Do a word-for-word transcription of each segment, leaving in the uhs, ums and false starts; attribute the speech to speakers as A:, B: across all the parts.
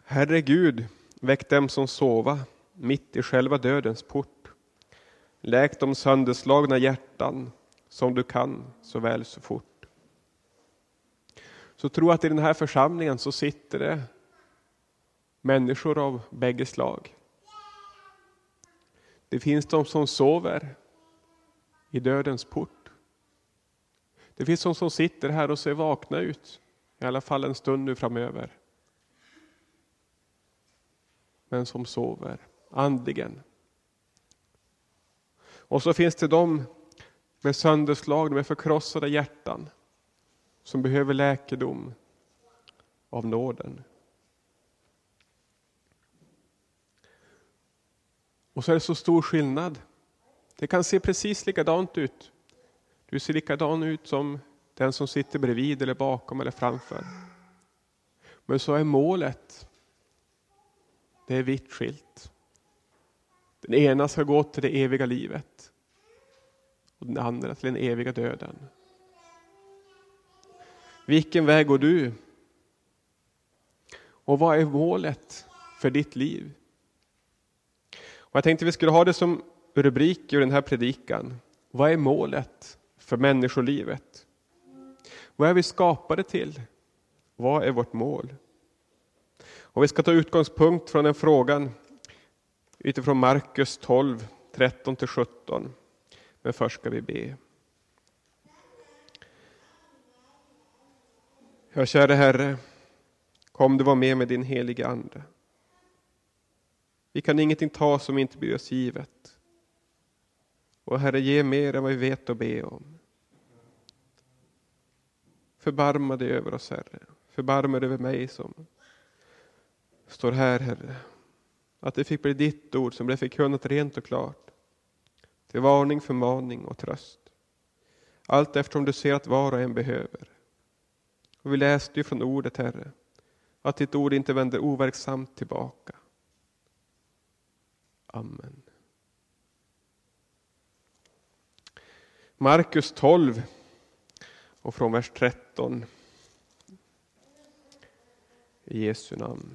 A: Herre Gud, väck dem som sova mitt i själva dödens port. Läk de sönderslagna hjärtan som du kan så väl så fort. Så tro att i den här församlingen så sitter det människor av bägge slag. Det finns de som sover i dödens port. Det finns de som sitter här och ser vakna ut, i alla fall en stund nu framöver. Men som sover andligen. Och så finns det de med sönderslag, med förkrossade hjärtan som behöver läkedom av nåden. Och så är det så stor skillnad. Det kan se precis likadant ut. Du ser likadan ut som den som sitter bredvid eller bakom eller framför. Men så är målet, det är vitt skilt. Den ena ska gå till det eviga livet och den andra till den eviga döden. Vilken väg går du? Och vad är målet för ditt liv? Och jag tänkte vi skulle ha det som rubrik i den här predikan. Vad är målet för människolivet? Vad är vi skapade till? Vad är vårt mål? Och vi ska ta utgångspunkt från den frågan utifrån Markus tolv, tretton till sjutton. Men först ska vi be. Ja, kära Herre, kom du vara med med din heliga ande. Vi kan ingenting ta som inte blir oss givet. Och Herre, ge mer än vad vi vet att be om. Förbarma dig över oss, Herre. Förbarma dig över mig som står här, Herre. Att det fick bli ditt ord som blev förkunnat rent och klart. Till varning, förmaning och tröst. Allt eftersom du ser att var och en behöver. Och vi läste ju från ordet, Herre, att ditt ord inte vänder overksamt tillbaka. Amen. Markus tolv och från vers tretton. I Jesu namn.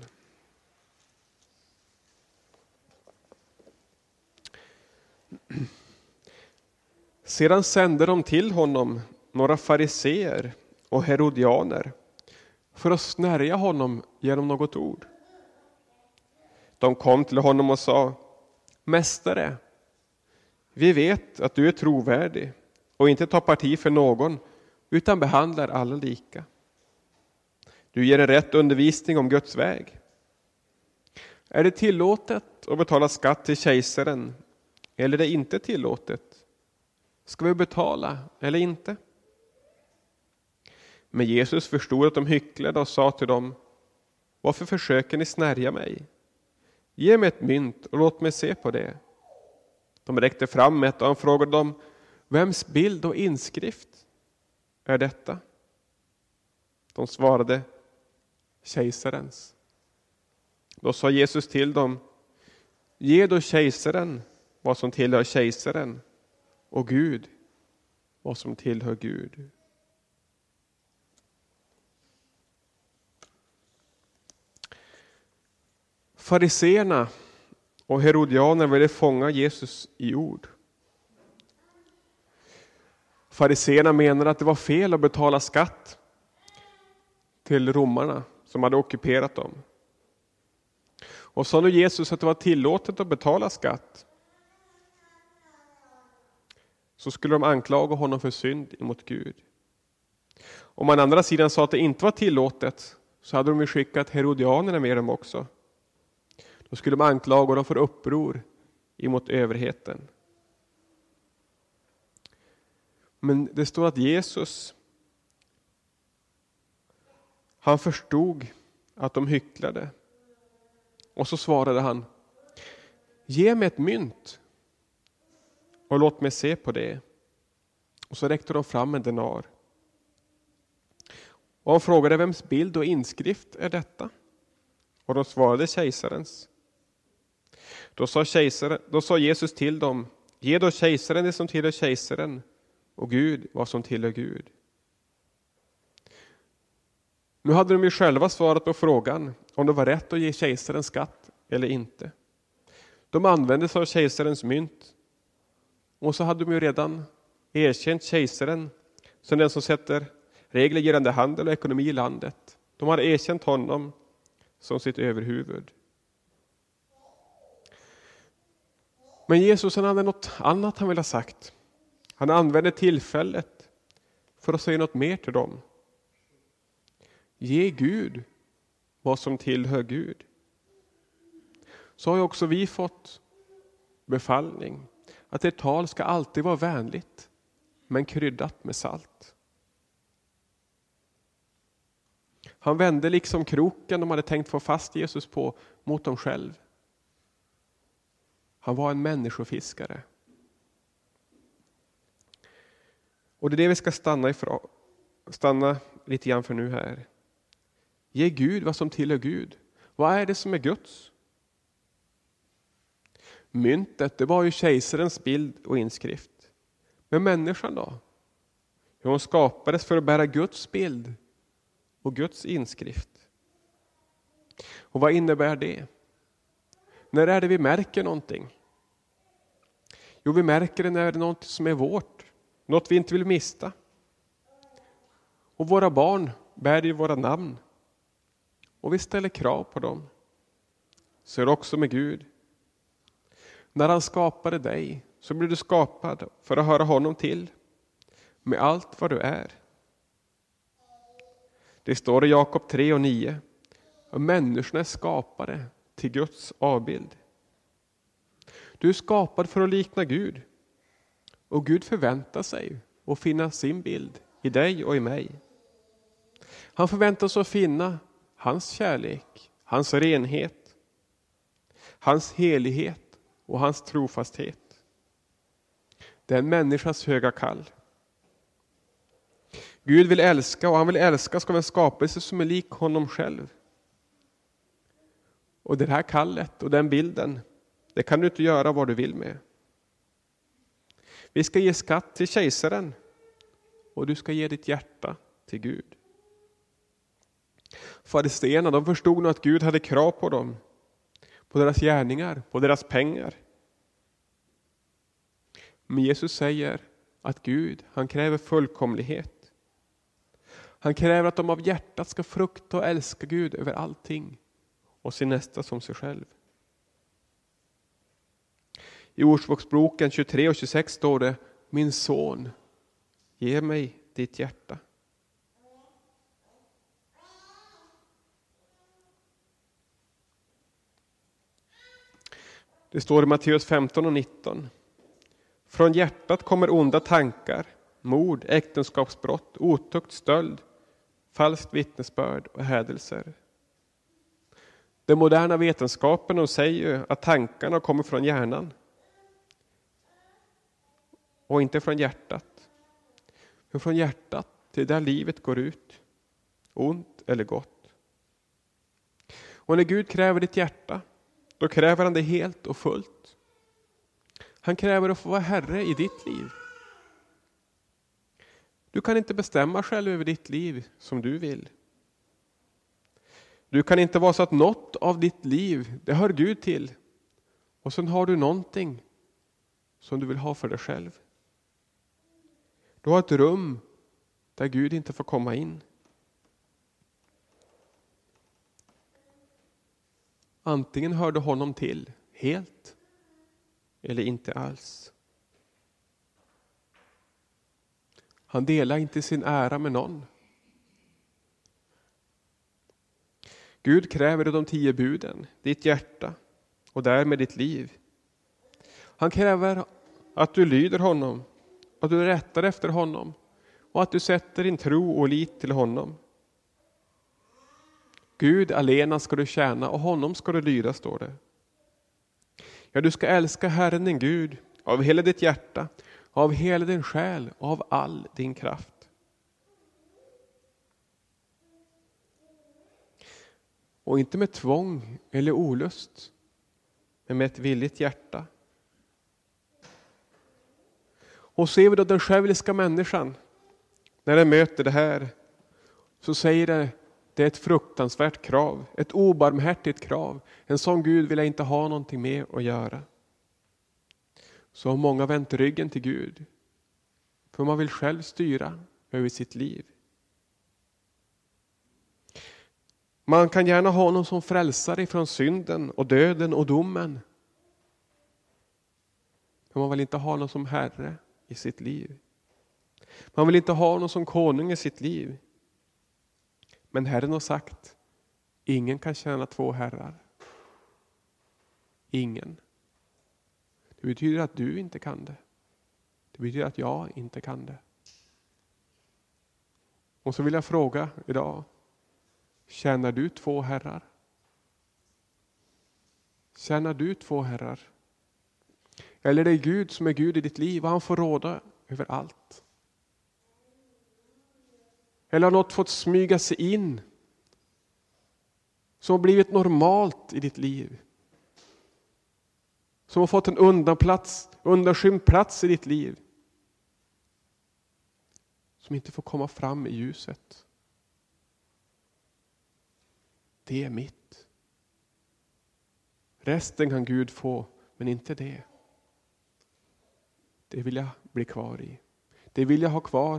A: Sedan sände de till honom några fariseer och herodianer för att snärja honom genom något ord. De kom till honom och sa: Mästare, vi vet att du är trovärdig och inte tar parti för någon utan behandlar alla lika. Du ger en rätt undervisning om Guds väg. Är det tillåtet att betala skatt till kejsaren eller är det inte tillåtet? Ska vi betala eller inte? Men Jesus förstod att de hycklade och sa till dem: Varför försöker ni snärja mig? Ge mig ett mynt och låt mig se på det. De räckte fram ett och han frågade dem: Vems bild och inskrift är detta? De svarade: Kejsarens. Då sa Jesus till dem: Ge då kejsaren vad som tillhör kejsaren och Gud vad som tillhör Gud. Fariseerna och herodianer ville fånga Jesus i ord. Fariseerna menade att det var fel att betala skatt till romarna som hade ockuperat dem. Och sa nu Jesus att det var tillåtet att betala skatt, så skulle de anklaga honom för synd mot Gud. Om man andra sidan sa att det inte var tillåtet, så hade de ju skickat herodianerna med dem också. Då skulle de anklaga dem för uppror emot överheten. Men det står att Jesus, han förstod att de hycklade. Och så svarade han: Ge mig ett mynt och låt mig se på det. Och så räckte de fram en denar. Och han frågade: Vems bild och inskrift är detta? Och de svarade: Kejsarens. Då sa, kejsaren, då sa Jesus till dem: Ge då kejsaren det som tillhör kejsaren och Gud vad som tillhör Gud. Nu hade de ju själva svarat på frågan om det var rätt att ge kejsaren skatt eller inte. De använde sig av kejsarens mynt. Och så hade de ju redan erkänt kejsaren som den som sätter regler gällande handel och ekonomi i landet. De hade erkänt honom som sitt överhuvud. Men Jesus, han hade något annat han ville ha sagt. Han använde tillfället för att säga något mer till dem. Ge Gud vad som tillhör Gud. Så har ju också vi fått befallning att ett tal ska alltid vara vänligt, men kryddat med salt. Han vände liksom kroken de hade tänkt få fast Jesus på mot dem själv. Han var en människofiskare. Och det är det vi ska stanna ifrån, stanna lite grann för nu här. Ge Gud vad som tillhör Gud. Vad är det som är Guds? Myntet, det var ju kejsarens bild och inskrift. Men människan då? Hur hon skapades för att bära Guds bild och Guds inskrift. Och vad innebär det? När är det vi märker någonting? Jo, vi märker det när det är något som är vårt. Något vi inte vill mista. Och våra barn bär ju våra namn. Och vi ställer krav på dem. Så är det också med Gud. När han skapade dig så blir du skapad för att höra honom till. Med allt vad du är. Det står i Jakob tre och nio. Och människorna är skapade till Guds avbild. Du är skapad för att likna Gud. Och Gud förväntar sig att finna sin bild i dig och i mig. Han förväntar sig att finna hans kärlek, hans renhet, hans helighet och hans trofasthet. Det är en människas höga kall. Gud vill älska, och han vill älska ska vara en skapelse som är lik honom själv. Och det här kallet och den bilden, det kan du inte göra vad du vill med. Vi ska ge skatt till kejsaren och du ska ge ditt hjärta till Gud. Fariséerna, de förstod nog att Gud hade krav på dem, på deras gärningar, på deras pengar. Men Jesus säger att Gud, han kräver fullkomlighet. Han kräver att de av hjärtat ska frukta och älska Gud över allting och sin nästa som sig själv. I Ordspråksboken tjugotre och tjugosex står det: min son, ge mig ditt hjärta. Det står i Matteus femton och nitton. Från hjärtat kommer onda tankar, mord, äktenskapsbrott, otukt, stöld, falskt vittnesbörd och hädelser. Den moderna vetenskapen säger ju att tankarna kommer från hjärnan och inte från hjärtat. Men från hjärtat, till där livet går ut, ont eller gott. Och när Gud kräver ditt hjärta, då kräver han det helt och fullt. Han kräver att få vara herre i ditt liv. Du kan inte bestämma själv över ditt liv som du vill. Du kan inte vara så att något av ditt liv, det hör Gud till. Och sen har du någonting som du vill ha för dig själv. Du har ett rum där Gud inte får komma in. Antingen hör du honom till helt eller inte alls. Han delar inte sin ära med någon. Gud kräver de tio buden, ditt hjärta och därmed ditt liv. Han kräver att du lyder honom, att du rättar efter honom och att du sätter din tro och lit till honom. Gud alena ska du tjäna och honom ska du lyda, står det. Ja, du ska älska Herren din Gud av hela ditt hjärta, av hela din själ och av all din kraft. Och inte med tvång eller olust, men med ett villigt hjärta. Och ser vi då den själviska människan, när den möter det här, så säger det Det är ett fruktansvärt krav, ett obarmhärtigt krav. En sån Gud vill jag inte ha någonting med att göra. Så har många vänt ryggen till Gud. För man vill själv styra över sitt liv. Man kan gärna ha någon som frälsare ifrån synden och döden och domen. Men man vill inte ha någon som herre i sitt liv. Man vill inte ha någon som konung i sitt liv. Men Herren har sagt, ingen kan tjäna två herrar. Ingen. Det betyder att du inte kan det. Det betyder att jag inte kan det. Och så vill jag fråga idag, tjänar du två herrar? Tjänar du två herrar? Eller är det Gud som är Gud i ditt liv och han får råda över allt? Eller har något fått smyga sig in som har blivit normalt i ditt liv? Som har fått en undanplats, undanskymd plats i ditt liv. Som inte får komma fram i ljuset. Det är mitt. Resten kan Gud få, men inte det. Det vill jag bli kvar i. Det vill jag ha kvar.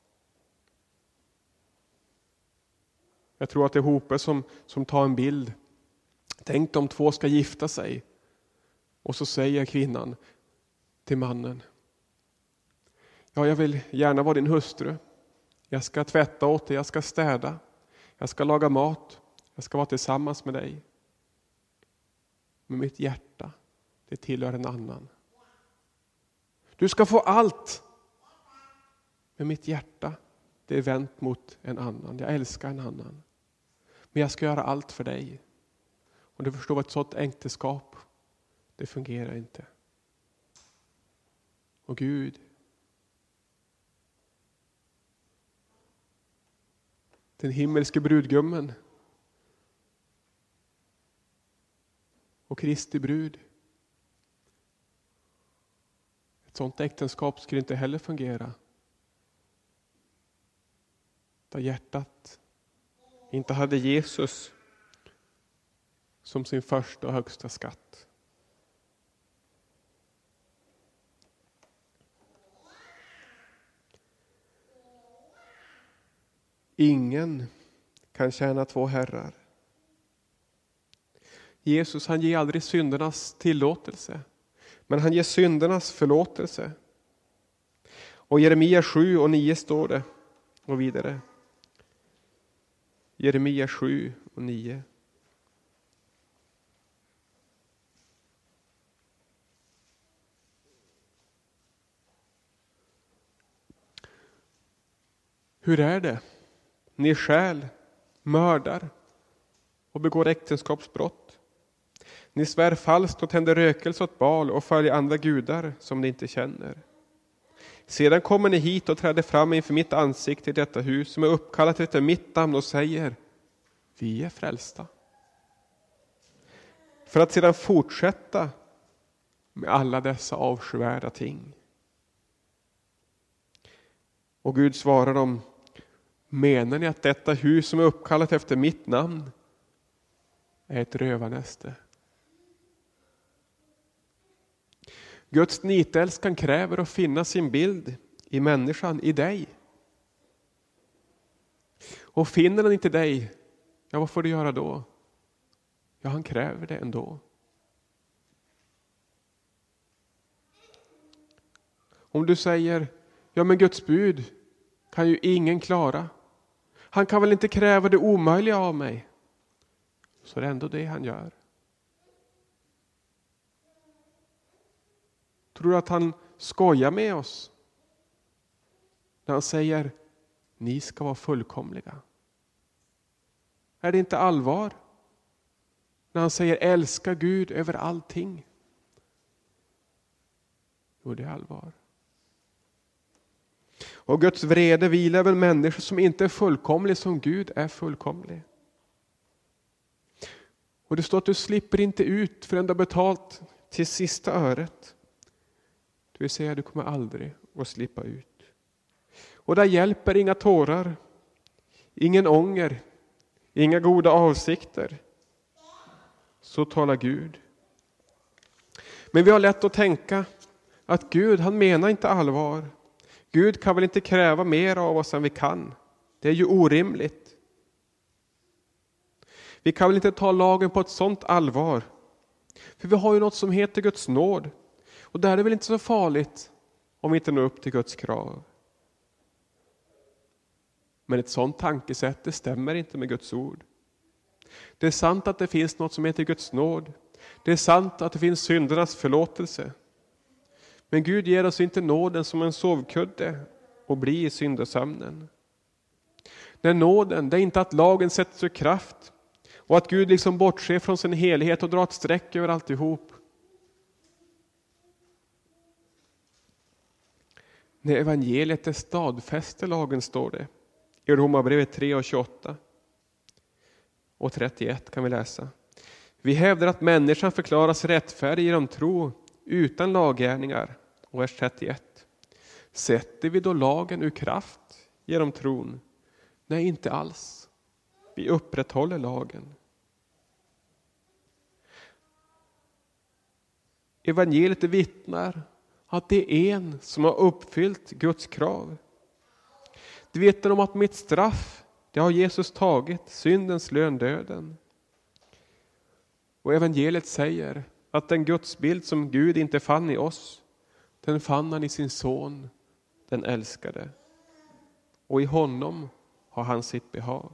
A: Jag tror att det är Hope som, som tar en bild. Tänk om två ska gifta sig. Och så säger kvinnan till mannen. Ja, jag vill gärna vara din hustru. Jag ska tvätta åt dig, jag ska städa. Jag ska laga mat. Jag ska vara tillsammans med dig. Men mitt hjärta, det tillhör en annan. Du ska få allt. Men mitt hjärta, det är vänt mot en annan. Jag älskar en annan. Men jag ska göra allt för dig. Och du förstår vad ett sådant äktenskap, det fungerar inte. Och Gud, den himmelske brudgummen och Kristi brud. Ett sådant äktenskap skulle inte heller fungera. Där hjärtat inte hade Jesus som sin första och högsta skatt. Ingen kan tjäna två herrar. Jesus, han ger aldrig syndernas tillåtelse. Men han ger syndernas förlåtelse. Och Jeremia sju och nio står det. Och vidare. Jeremia sju och nio. Hur är det? Ni stjäl, mördar och begår äktenskapsbrott. Ni svär falskt och tänder rökelse åt Baal och följer andra gudar som ni inte känner. Sedan kommer ni hit och träder fram inför mitt ansikte i detta hus som är uppkallat efter mitt namn och säger, vi är frälsta. För att sedan fortsätta med alla dessa avskyvärda ting. Och Gud svarar dem, menar ni att detta hus som är uppkallat efter mitt namn är ett rövarnäste? Guds nitälskan kräver att finna sin bild i människan, i dig. Och finner den inte dig, ja, vad får du göra då? Ja, han kräver det ändå. Om du säger, ja men Guds bud kan ju ingen klara. Han kan väl inte kräva det omöjliga av mig. Så är det ändå det han gör. Tror du att han skojar med oss? När han säger, ni ska vara fullkomliga. Är det inte allvar? När han säger, älska Gud över allting. Jo, det är allvar. Och Guds vrede vilar över människor som inte är fullkomliga som Gud är fullkomlig. Och det står att du slipper inte ut förrän du har betalt till sista öret. Det vill säga, du kommer aldrig att slippa ut. Och där hjälper inga tårar, ingen ånger, inga goda avsikter. Så talar Gud. Men vi har lätt att tänka att Gud, han menar inte allvar. Gud kan väl inte kräva mer av oss än vi kan. Det är ju orimligt. Vi kan väl inte ta lagen på ett sådant allvar. För vi har ju något som heter Guds nåd. Och där är det väl inte så farligt om vi inte når upp till Guds krav. Men ett sådant tankesätt, det stämmer inte med Guds ord. Det är sant att det finns något som heter Guds nåd. Det är sant att det finns syndernas förlåtelse. Men Gud ger oss inte nåden som en sovkudde och bli i syndasömnen. Den nåden, det är inte att lagen sätts ur kraft och att Gud liksom bortser från sin helhet och drar ett streck över alltihop. När evangeliet är stadfäster lagen, står det i Romarbrevet tre och tjugoåtta och trettioett kan vi läsa. Vi hävdar att människan förklaras rättfärdig genom tro utan laggärningar. Och vers trettioett. Sätter vi då lagen ur kraft genom tron? Nej, inte alls. Vi upprätthåller lagen. Evangeliet vittnar att det är en som har uppfyllt Guds krav. Det vittnar om att mitt straff, det har Jesus tagit, syndens lön, döden. Och evangeliet säger att den gudsbild som Gud inte fann i oss, den fann han i sin son, den älskade. Och i honom har han sitt behag.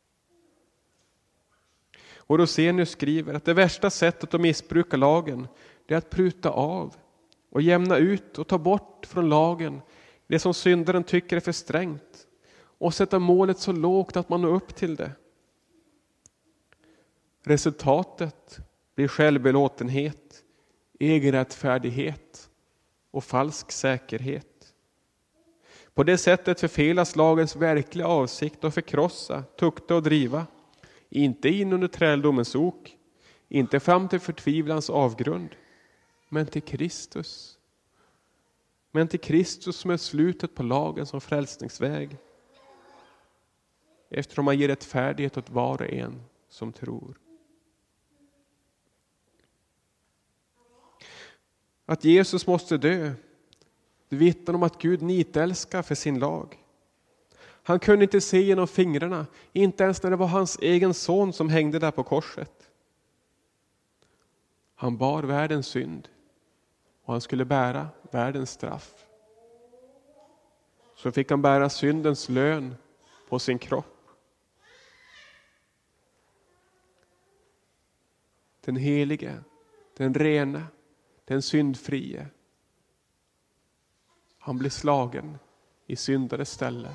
A: Och Rosenius skriver att det värsta sättet att missbruka lagen, det är att pruta av och jämna ut och ta bort från lagen det som syndaren tycker är för strängt och sätta målet så lågt att man når upp till det. Resultatet blir självbelåtenhet, egenrättfärdighet och falsk säkerhet. På det sättet förfelas lagens verkliga avsikt att förkrossa, tukta och driva. Inte in under träldomens ok, inte fram till förtvivlans avgrund, men till Kristus. Men till Kristus som är slutet på lagen som frälsningsväg. Eftersom man ger rättfärdighet åt var och en som tror. Att Jesus måste dö, det vittnar om att Gud nitälskar för sin lag. Han kunde inte se genom fingrarna, inte ens när det var hans egen son som hängde där på korset. Han bar världens synd och han skulle bära världens straff. Så fick han bära syndens lön på sin kropp. Den helige, den rene, den syndfrie. Han blev slagen i syndares ställe.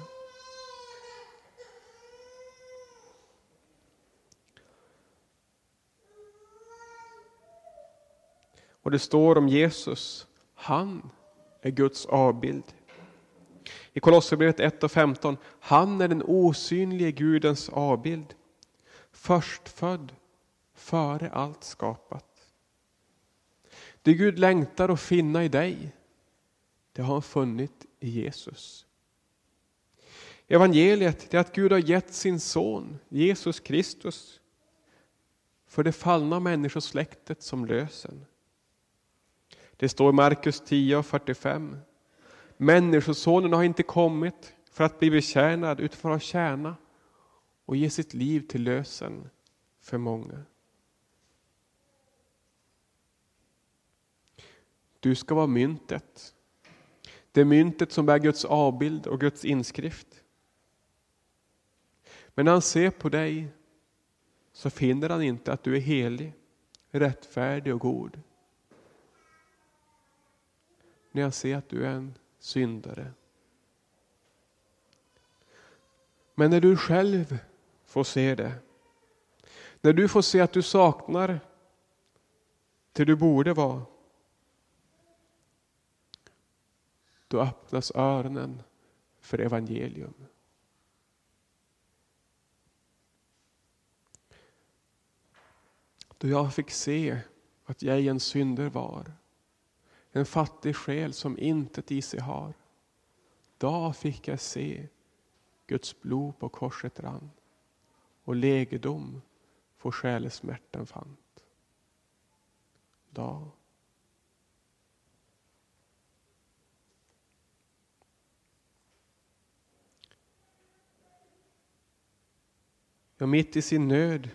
A: Och det står om Jesus, han är Guds avbild. I Kolosserbrevet ett och femton, han är den osynlige Gudens avbild. Förstfödd före allt skapat. Det Gud längtar att finna i dig, det har han funnit i Jesus. Evangeliet är att Gud har gett sin son, Jesus Kristus, för det fallna människosläktet som lösen. Det står i Markus tio och fyrtiofem. Människosonen har inte kommit för att bli betjänad utan för att tjäna och ge sitt liv till lösen för många. Du ska vara myntet. Det myntet som bär Guds avbild och Guds inskrift. Men när han ser på dig så finner han inte att du är helig, rättfärdig och god. När jag ser att du är en syndare. Men när du själv får se det. När du får se att du saknar det du borde vara. Då öppnas öronen för evangelium. Då jag fick se att jag en synder var. En fattig själ som intet i sig har. Då fick jag se Guds blod på korset rann. och läkedom får själesmärtan fant. Da. Ja, mitt i sin nöd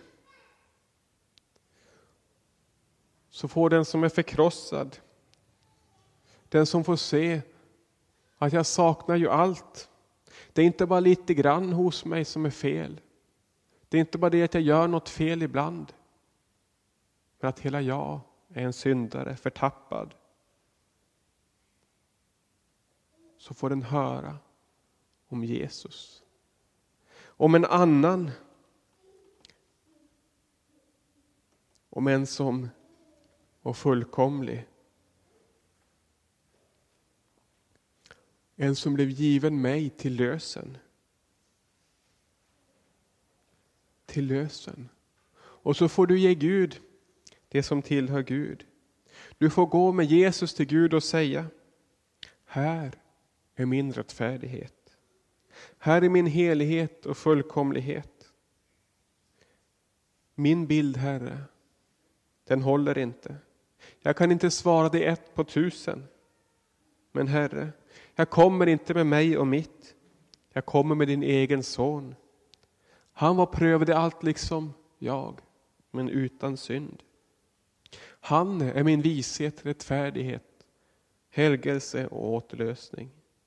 A: så får den som är förkrossad, den som får se att jag saknar ju allt. Det är inte bara lite grann hos mig som är fel. Det är inte bara det att jag gör något fel ibland. Men att hela jag är en syndare, förtappad. Så får den höra om Jesus. Om en annan. Om en som var fullkomlig. En som blev given mig till lösen. Till lösen. Och så får du ge Gud det som tillhör Gud. Du får gå med Jesus till Gud och säga: här är min rättfärdighet. Här är min helighet och fullkomlighet. Min bild, Herre, den håller inte. Jag kan inte svara dig ett på tusen. Men Herre, jag kommer inte med mig och mitt. Jag kommer med din egen son. Han var prövad i allt liksom jag, men utan synd. Han är min vishet, rättfärdighet, helgelse och återlösning.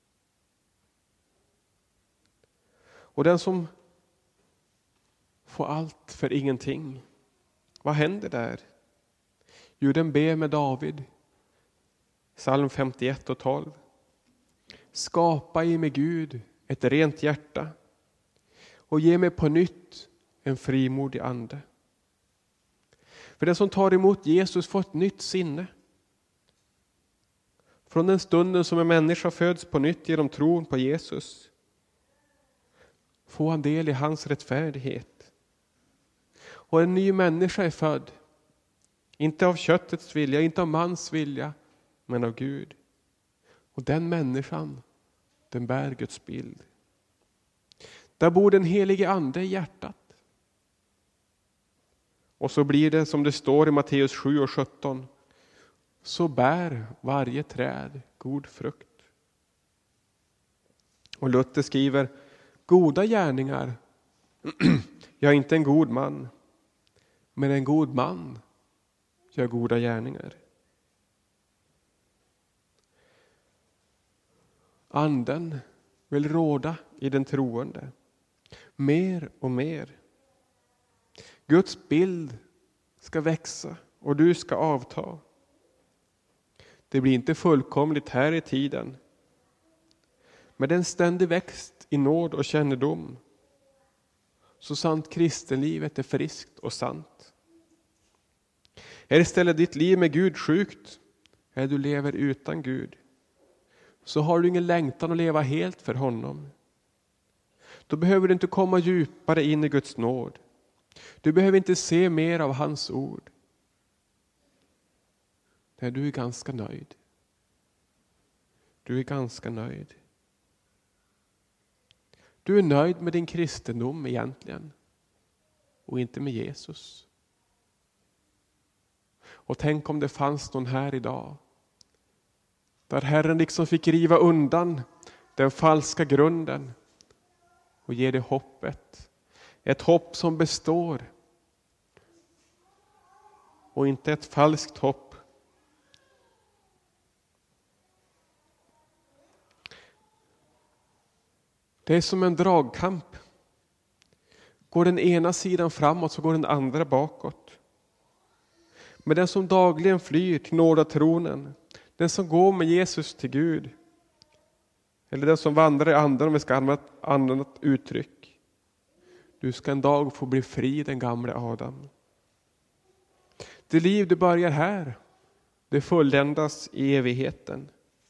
A: Och den som får allt för ingenting, vad händer där? Jo, den ber med David, psalm femtioett och tolv. Skapa i mig, Gud, ett rent hjärta och ge mig på nytt en frimodig ande. För den som tar emot Jesus får ett nytt sinne. Från den stunden som en människa föds på nytt genom tron på Jesus får han del i hans rättfärdighet. Och en ny människa är född. Inte av köttets vilja, inte av mans vilja, men av Gud. Och den människan, den bär Guds bild. Där bor den helige ande i hjärtat. Och så blir det som det står i Matteus sju och sjutton. Så bär varje träd god frukt. Och Luther skriver: goda gärningar. Jag är inte en god man. Men en god man gör goda gärningar. Anden vill råda i den troende. Mer och mer. Guds bild ska växa och du ska avta. Det blir inte fullkomligt här i tiden. Men den ständig växt i nåd och kännedom. Så sant kristenlivet är friskt och sant. Är istället ditt liv med Gud sjukt, eller du lever utan Gud, så har du ingen längtan att leva helt för honom. Då behöver du inte komma djupare in i Guds nåd. Du behöver inte se mer av hans ord. Nej, du är ganska nöjd. Du är ganska nöjd. Du är nöjd med din kristendom egentligen. Och inte med Jesus. Och tänk om det fanns någon här idag. Där Herren liksom fick riva undan den falska grunden. Och ge dig hoppet. Ett hopp som består. Och inte ett falskt hopp. Det är som en dragkamp. Går den ena sidan framåt så går den andra bakåt. Men den som dagligen flyr till nådatronen, den som går med Jesus till Gud, eller den som vandrar i anden, om vi ska använda ett annat uttryck. Du ska en dag få bli fri, den gamle Adam. Det liv du börjar här, det fulländas i evigheten.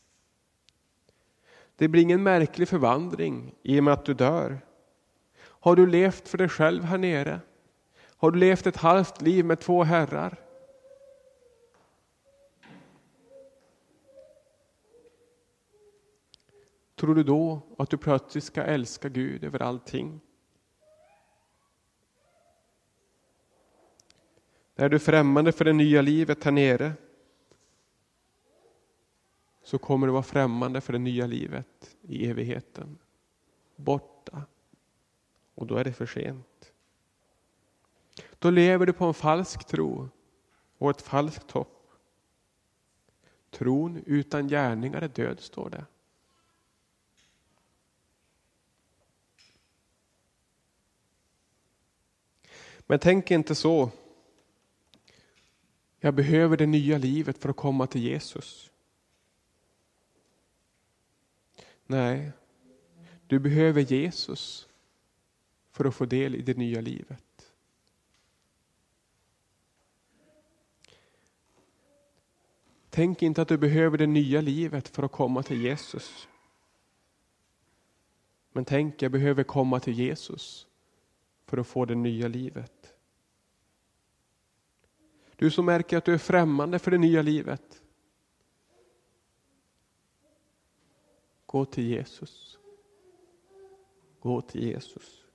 A: Det blir ingen märklig förvandling i och med att du dör. Har du levt för dig själv här nere? Har du levt ett halvt liv med två herrar? Tror du då att du plötsligt ska älska Gud över allting? Är du främmande för det nya livet här nere, så kommer du vara främmande för det nya livet i evigheten. Borta. Och då är det för sent. Då lever du på en falsk tro och ett falskt hopp. Tron utan gärningar är död, står det. Men tänk inte så. Jag behöver det nya livet för att komma till Jesus. Nej, du behöver Jesus för att få del i det nya livet. Tänk inte att du behöver det nya livet för att komma till Jesus. Men tänk, jag behöver komma till Jesus för att få det nya livet. Du som märker att du är främmande för det nya livet, gå till Jesus. Gå till Jesus.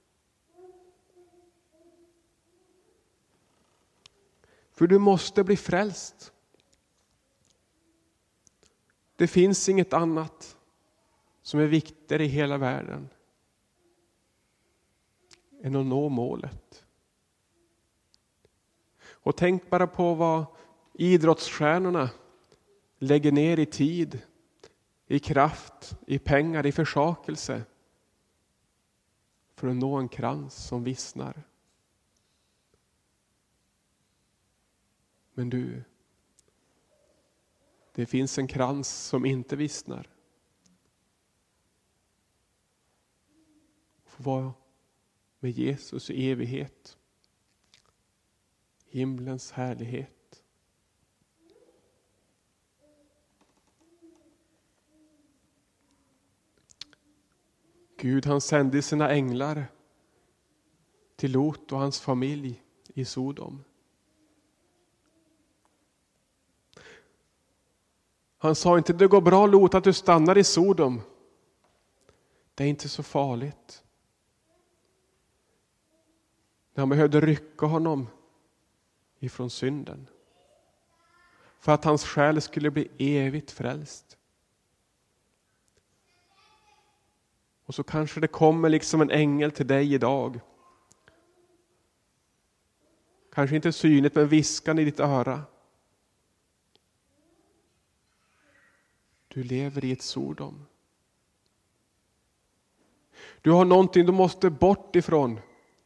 A: För du måste bli frälst. Det finns inget annat som är viktigare i hela världen än att nå målet. Och tänk bara på vad idrottsstjärnorna lägger ner i tid, i kraft, i pengar, i försakelse för att nå en krans som vissnar. Men du, det finns en krans som inte vissnar. Få vara med Jesus i evighet. Himlens härlighet. Gud, han sände sina änglar till Lot och hans familj i Sodom. Han sa inte, det går bra Lot att du stannar i Sodom. Det är inte så farligt. När han behövde rycka honom ifrån synden. För att hans själ skulle bli evigt frälst. Och så kanske det kommer liksom en ängel till dig idag. Kanske inte synligt, men viskan i ditt öra. Du lever i ett Sodom. Du har någonting du måste bort ifrån.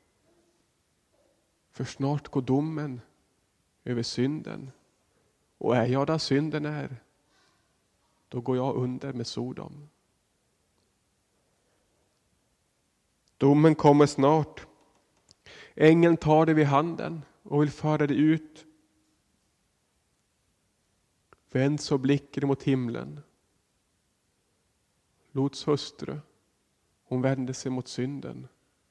A: För snart går domen över synden. Och är jag där synden är, då går jag under med Sodom. Domen kommer snart. Ängeln tar dig vid handen och vill föra dig ut. Vänd så blicken mot himlen. Lots hustru, hon vände sig mot synden.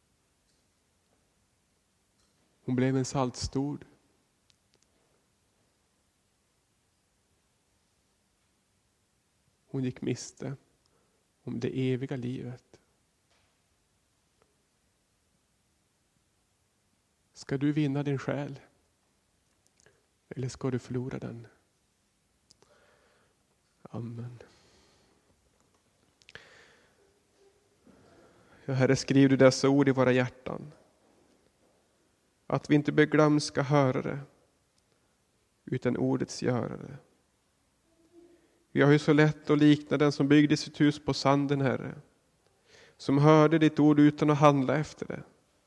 A: Hon blev en saltstod. Hon gick miste om det eviga livet. Ska du vinna din själ? Eller ska du förlora den? Amen. Ja, Herre, skriv du dessa ord i våra hjärtan. Att vi inte beglömska hörare, utan ordets görare. Vi har ju så lätt att likna den som byggde sitt hus på sanden, Herre. Som hörde ditt ord utan att handla efter det.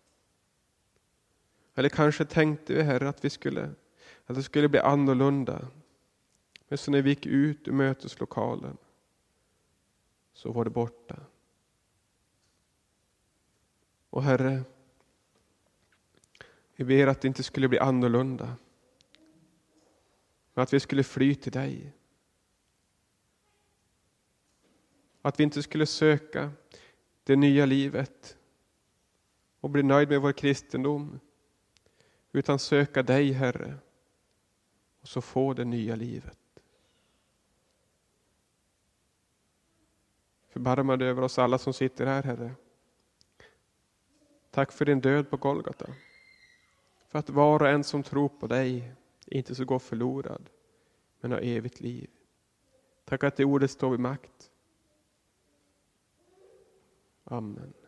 A: Eller kanske tänkte vi, Herre, att vi skulle, att det skulle bli annorlunda. Men så när vi gick ut ur möteslokalen så var det borta. Och Herre, vi ber att det inte skulle bli annorlunda. Men att vi skulle fly till dig. Att vi inte skulle söka det nya livet och bli nöjd med vår kristendom. Utan söka dig, Herre, och så få det nya livet. Förbarma dig över oss alla som sitter här, Herre. Tack för din död på Golgata. för att var och en som tror på dig inte så gå förlorad, men ha evigt liv. Tack att det ordet står vid makt. Amen.